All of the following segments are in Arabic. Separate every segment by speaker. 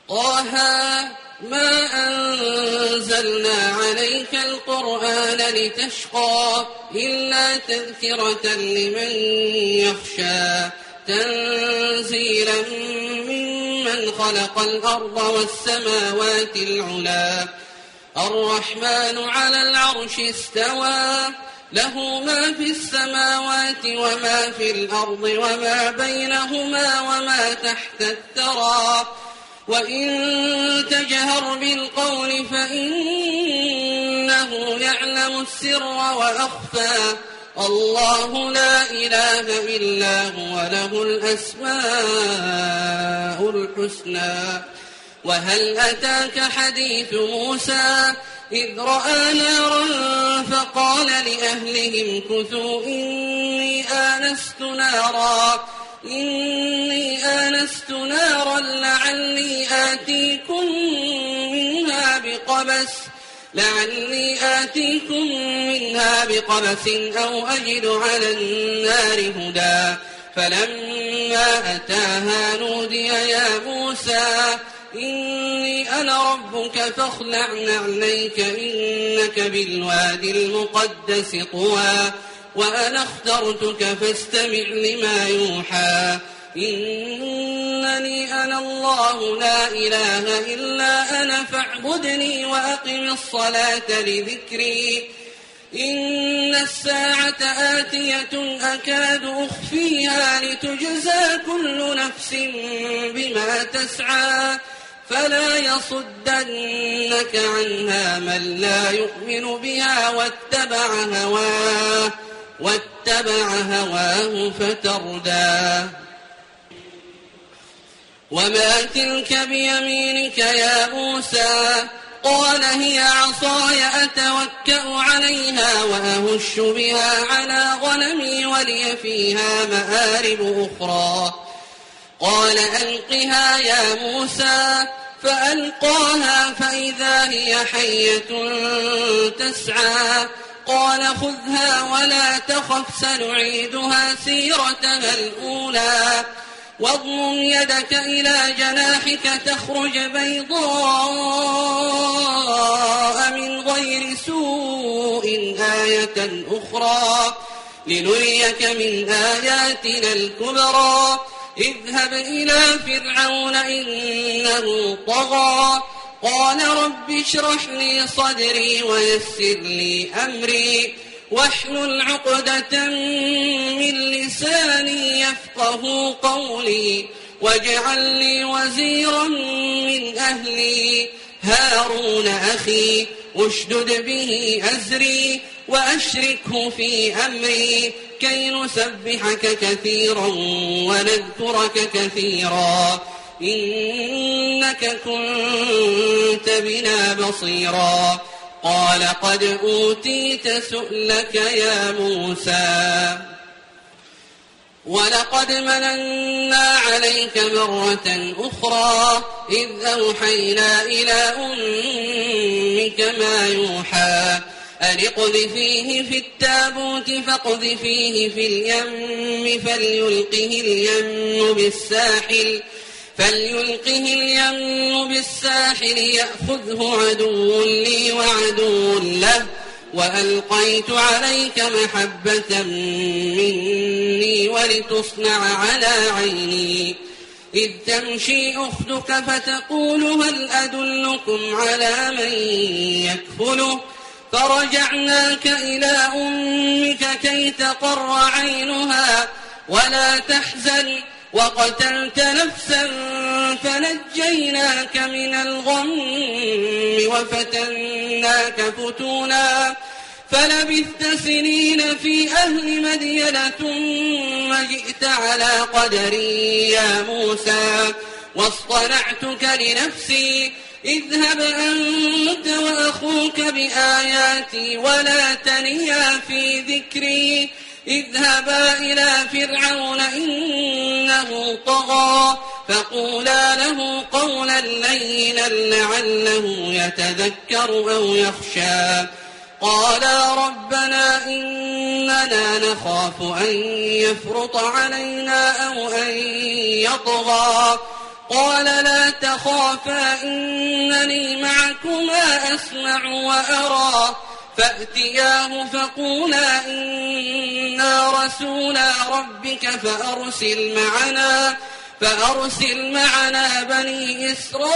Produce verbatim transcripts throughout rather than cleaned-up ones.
Speaker 1: طه ما أنزلنا عليك القرآن لتشقى إلا تذكرة لمن يخشى تنزيلا ممن خلق الأرض والسماوات العلا الرحمن على العرش استوى له ما في السماوات وما في الأرض وما بينهما وما تحت الثرى وإن تجهر بالقول فإنه يعلم السر وأخفى الله لا إله إلا هو له الأسماء الحسنى وهل أتاك حديث موسى إذ رأى نارا فقال لأهلهم كثوا إني آنست نارا إني آنست نارا لعلي آتيكم منها بقبس لعلي آتيكم منها بقبس أو أجد على النار هدى فلما أتاها نودي يا موسى إني أنا ربك فاخلع نعليك إنك بالوادي المقدس طوى وأنا اخترتك فاستمع لما يوحى إنني أنا الله لا إله إلا أنا فاعبدني وأقم الصلاة لذكري إن الساعة آتية أكاد أخفيها لتجزى كل نفس بما تسعى فلا يصدنك عنها من لا يؤمن بها واتبع هواه واتبع هواه فتردى وما تلك بيمينك يا موسى قال هي عصاي أتوكأ عليها وأهش بها على غنمي ولي فيها مآرب أخرى قال ألقها يا موسى فألقاها فإذا هي حية تسعى قال خذها ولا تخف سنعيدها سيرتها الأولى واضمم يدك إلى جناحك تخرج بيضاء من غير سوء آية أخرى لنريك من آياتنا الكبرى اذهب إلى فرعون إنه طغى قال رب اشرح لي صدري ويسر لي أمري واحلل عقدة من لساني يفقه قولي واجعل لي وزيرا من أهلي هارون أخي اشدد به أزري وأشركه في أمري كي نسبحك كثيرا ونذكرك كثيرا إنك كنت بنا بصيرا قال قد أوتيت سؤلك يا موسى ولقد مننا عليك مرة أخرى إذ أوحينا إلى أمك ما يوحى أن اقذفيه في التابوت فاقذفيه في اليم فليلقه اليم بالساحل فليلقه اليم بالساحل يأخذه عدو لي وعدو له وألقيت عليك محبة مني ولتصنع على عيني إذ تمشي أختك فتقول هل أدلكم على من يكفله فرجعناك إلى أمك كي تقر عينها ولا تحزن وقتلت نفسا فنجيناك من الغم وفتناك فتونا فلبثت سنين في أهل مدين ثم جئت على قدري يا موسى واصطنعتك لنفسي اذهب أنت وأخوك بآياتي ولا تنيا في ذكري اذهبا إلى فرعون إنه طغى فقولا له قولا لينا لعله يتذكر أو يخشى قالا ربنا إننا نخاف أن يفرط علينا أو أن يطغى قال لا تخافا إنني معكما أسمع وأرى فأتياه فقولا إنا رسولا ربك فأرسل معنا فأرسل معنا بني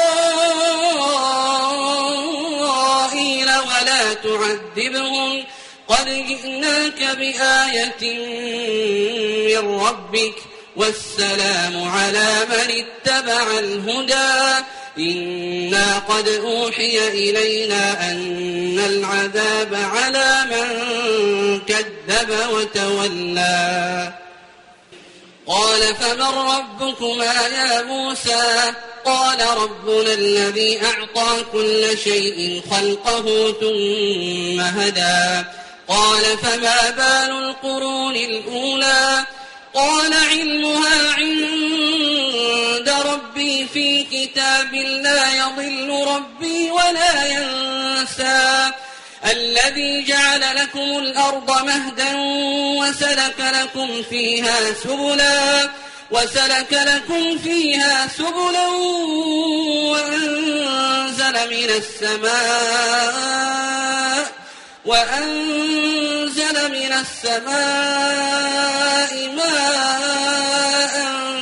Speaker 1: إسرائيل ولا تعذبهم قد جئناك بآية من ربك والسلام على من اتبع الهدى إنا قد أوحي إلينا أن العذاب على من كذب وتولى قال فمن ربكما يا موسى قال ربنا الذي أعطى كل شيء خلقه ثم هدى قال فما بال القرون الأولى قال علمها عند ربي في كتاب لا يضل ربي ولا ينسى الذي جعل لكم الأرض مهدا وسلك لكم فيها سبلا وسلك لكم فيها سبلا وأنزل من السماء وأنزل من السماء ماء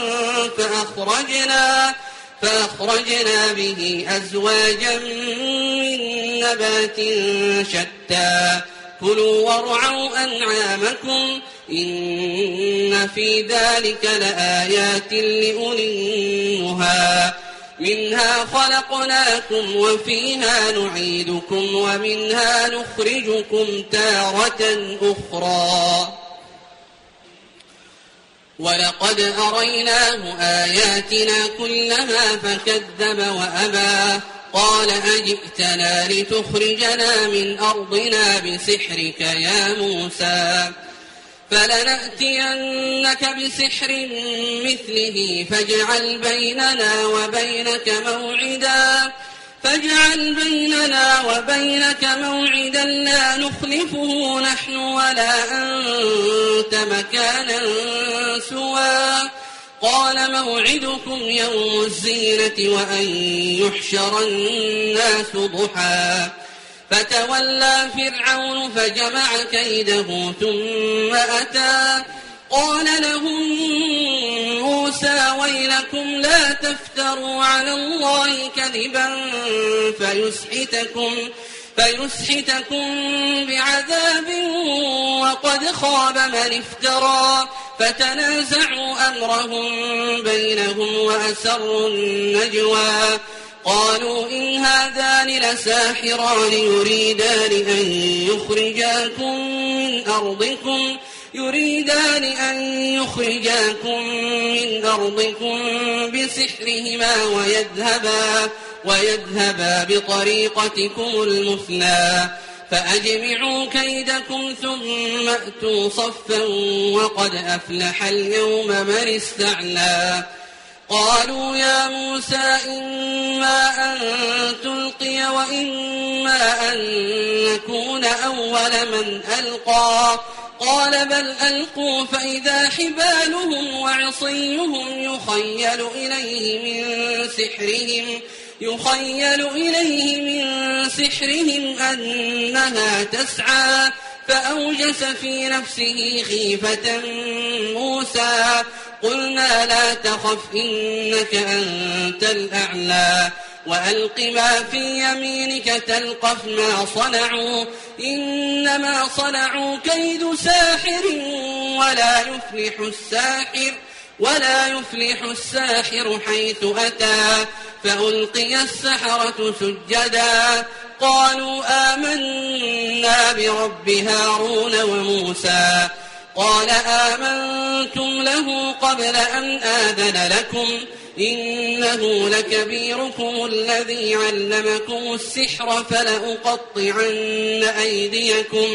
Speaker 1: فأخرجنا فأخرجنا به أزواجا من نبات شتى كلوا وارعوا أنعامكم إن في ذلك لآيات لأولي النهى منها خلقناكم وفيها نعيدكم ومنها نخرجكم تارة أخرى ولقد أريناه آياتنا كلها فكذب وأبى قال أجئتنا لتخرجنا من أرضنا بسحرك يا موسى فلنأتينك بسحر مثله فاجعل بيننا وبينك موعدا فاجعل بيننا وبينك موعدا لا نخلفه نحن ولا أنت مكانا سوى قال موعدكم يوم الزينة وأن يحشر الناس ضحى فتولى فرعون فجمع كيده ثم أتى قال لهم موسى ويلكم لا تفتروا على الله كذبا فيسحتكم فيسحتكم بعذاب وقد خاب من افترى فتنازعوا أمرهم بينهم وأسروا النجوى قالوا إن هذان لساحران يريدان أن يخرجاكم من أرضكم يريدان أن يخرجاكم من أرضكم بسحرهما ويذهبا ويذهبا بطريقتكم المثلى فأجمعوا كيدكم ثم أتوا صفا وقد أفلح اليوم من استعلى قالوا يا موسى إما أن تلقي وإما أن نكون أول من ألقى قال بل ألقوا فإذا حبالهم وعصيهم يخيل إليه من سحرهم يخيل إليه من سحرهم أنها تسعى فأوجس في نفسه خيفة موسى قلنا لا تخف إنك أنت الأعلى وألق ما في يمينك تلقف ما صنعوا إنما صنعوا كيد ساحر ولا يفلح الساحر ولا يفلح الساحر حيث أتى فألقي السحرة سجدا قالوا آمنا برب هارون وموسى قال آمنتم له قبل أن آذن لكم إنه لكبيركم الذي علمكم السحر فلأقطعن أيديكم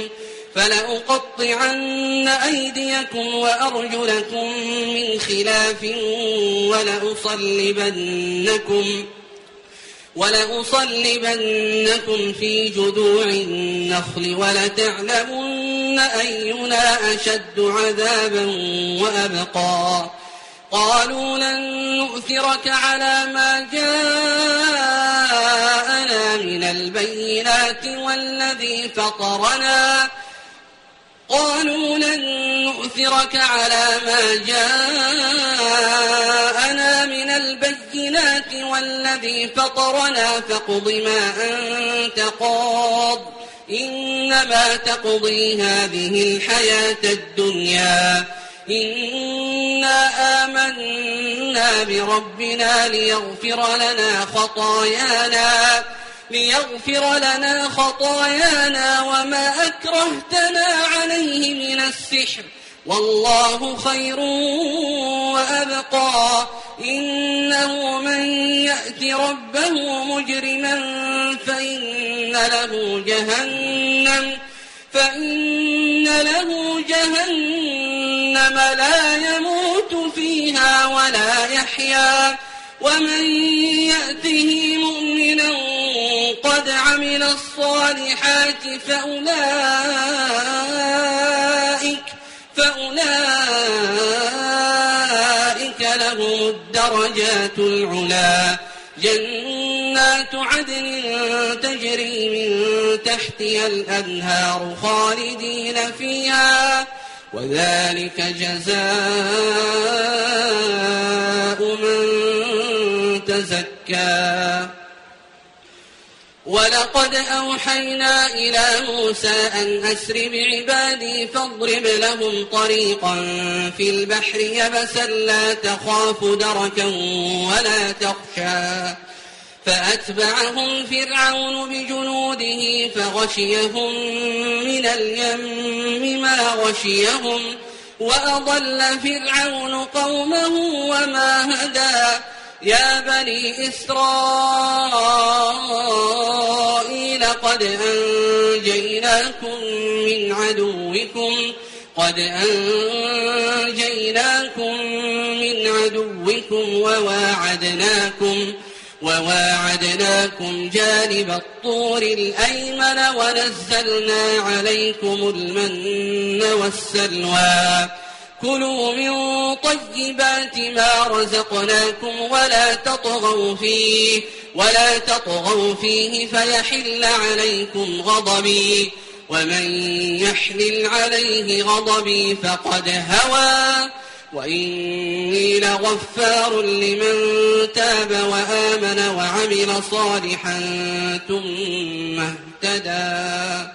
Speaker 1: فلأقطعن أيديكم وأرجلكم من خلاف ولأصلبنكم ولأصلبنكم في جذوع النخل ولتعلمن أينا أشد عذابا وأبقى قالوا لن نؤثرك على ما جاءنا من البينات والذي فطرنا قالوا لن نؤثرك على ما جاءنا من البينات والذي فطرنا فاقض ما أنت قاض إنما تقضي هذه الحياة الدنيا إنا آمنا بربنا ليغفر لنا خطايانا ليغفر لنا خطايانا وما أكرهتنا عليه من السحر والله خير وأبقى إنه من يأت ربه مجرما فإن له جهنم فإن له جهنم لا يموت فيها ولا يحيا ومن يأته مؤمنا قد عمل الصالحات فأولئك فأولئك لهم الدرجات العلا جنات عدن تجري من تحتها الأنهار خالدين فيها وذلك جزاء من تزكى ولقد أوحينا إلى موسى أن أسر بعبادي فاضرب لهم طريقا في البحر يبسا لا تخاف دركا ولا تخشى فأتبعهم فرعون بجنوده فغشيهم من اليم ما غشيهم وأضل فرعون قومه وما هدى يا بني إسرائيل قد أنجيناكم من عدوكم قد أنجيناكم من عدوكم وواعدناكم وواعدناكم جانب الطور الأيمن ونزلنا عليكم المن والسلوى كلوا من طيبات ما رزقناكم ولا تطغوا فيه ولا تطغوا فيه فيحل عليكم غضبي ومن يحلل عليه غضبي فقد هوى وإني لغفار لمن تاب وآمن وعمل صالحا ثم اهتدى